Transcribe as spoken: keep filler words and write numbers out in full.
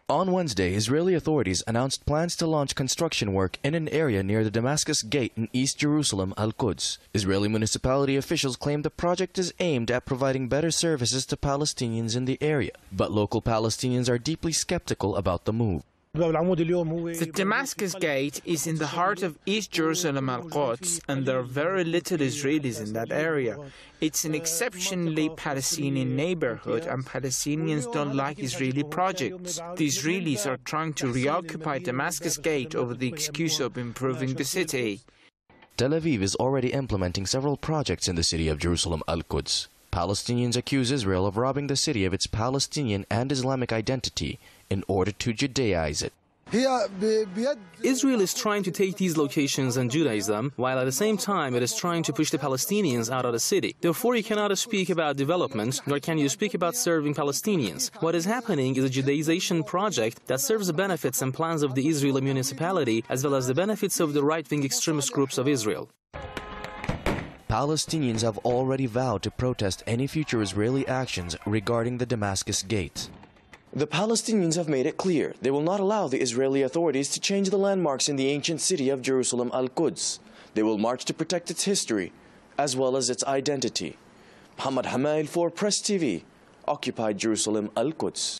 On Wednesday, Israeli authorities announced plans to launch construction work in an area near the Damascus Gate in East Jerusalem, Al-Quds. Israeli municipality officials claim the project is aimed at providing better services to Palestinians in the area, but local Palestinians are deeply skeptical about the move. The Damascus Gate is in the heart of East Jerusalem Al-Quds, and there are very little Israelis in that area. It's an exceptionally Palestinian neighborhood, and Palestinians don't like Israeli projects. The Israelis are trying to reoccupy Damascus Gate over the excuse of improving the city. Tel Aviv is already implementing several projects in the city of Jerusalem Al-Quds. Palestinians accuse Israel of robbing the city of its Palestinian and Islamic identity in order to Judaize it. Israel is trying to take these locations and Judaize them, while at the same time it is trying to push the Palestinians out of the city. Therefore, you cannot speak about development, nor can you speak about serving Palestinians. What is happening is a Judaization project that serves the benefits and plans of the Israeli municipality, as well as the benefits of the right-wing extremist groups of Israel. Palestinians have already vowed to protest any future Israeli actions regarding the Damascus Gate. The Palestinians have made it clear they will not allow the Israeli authorities to change the landmarks in the ancient city of Jerusalem Al-Quds. They will march to protect its history as well as its identity. Muhammad Hamail for Press T V, occupied Jerusalem Al-Quds.